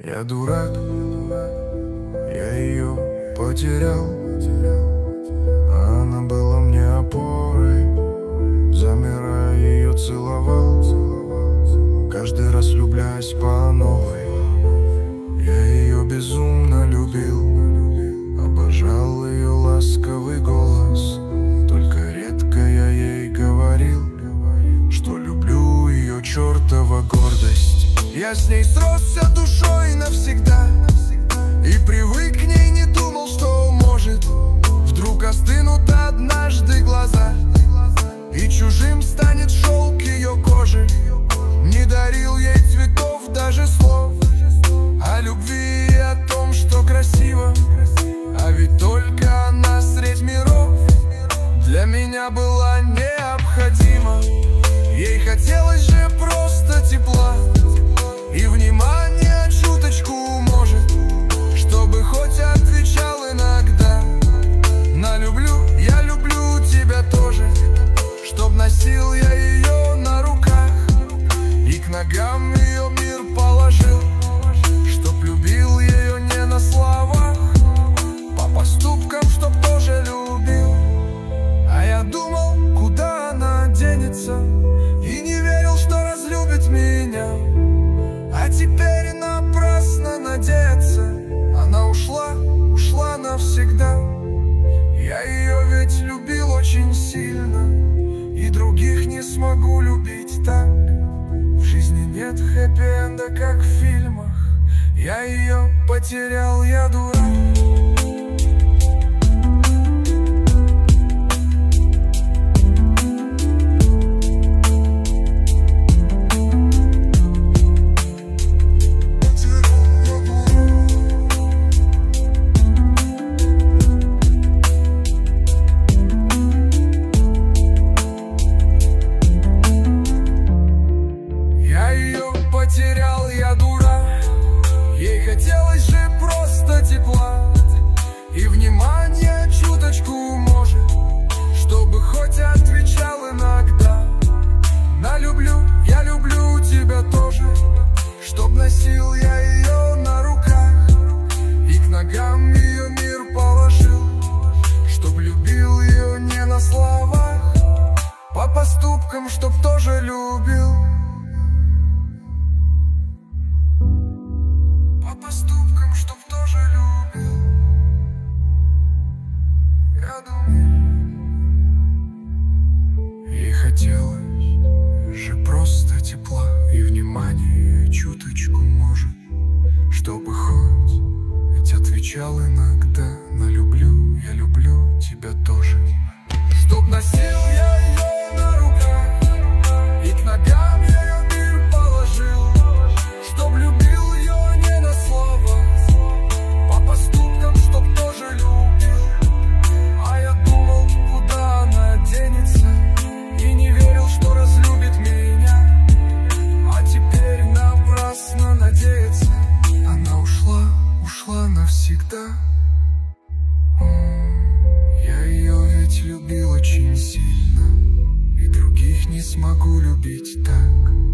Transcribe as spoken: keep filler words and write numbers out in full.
Я дурак, я ее потерял, а она была мне опорой. Замирая, ее целовал, каждый раз влюбляясь по новой. Я ее безумно любил, обожал ее ласковый голос. Только редко я ей говорил, что люблю ее чертова гордость. Я с ней сросся душой навсегда и привык к ней, не думал, что может вдруг остынут однажды глаза, и чужим станет шелк ее кожи. Не дарил ей цветов, даже слов о любви и о том, что красиво, а ведь только она средь миров для меня была необходима. Ей хотелось же просто тепла и внимания чуточку, может, чтобы хоть отвечал иногда на люблю, я люблю тебя тоже, чтоб носил я ее на руках и к ногам ее мир положил, чтоб любил ее не на словах, по поступкам, чтоб тоже любил. А я думал, куда она денется, и не верил, что разлюбит меня. А теперь напрасно надеяться, она ушла, ушла навсегда. Я ее ведь любил очень сильно, и других не смогу любить так. В жизни нет хэппи-энда, как в фильмах. Я ее потерял, я дурак. Потерял, я дурак. Ей хотелось же просто тепла и внимания чуточку, может, чтобы хоть отвечал иногда на люблю, я люблю тебя тоже, чтоб носил я ее на руках и к ногам ее мир положил, чтоб любил ее не на словах, по поступкам, чтоб тоже любил. По поступкам, чтоб тоже любил. Я думаю, ей хотелось же просто тепла и внимания чуточку, может, чтобы хоть ведь отвечал иногда на люблю, я люблю тебя тоже, чтоб носил я ее на руках и к ногам ее мир положил, чтоб любил навсегда. Я ее ведь любил очень сильно, и других не смогу любить так.